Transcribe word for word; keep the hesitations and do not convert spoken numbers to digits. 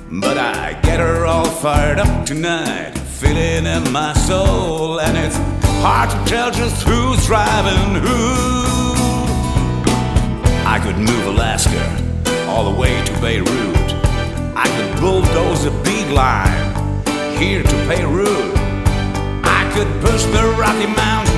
But I get her all fired up tonight, feeling in my soul, and it's hard to tell just who's driving who. I could move Alaska all the way to Beirut. I could bulldoze a bead line here to Peru. I could push the Rocky Mountains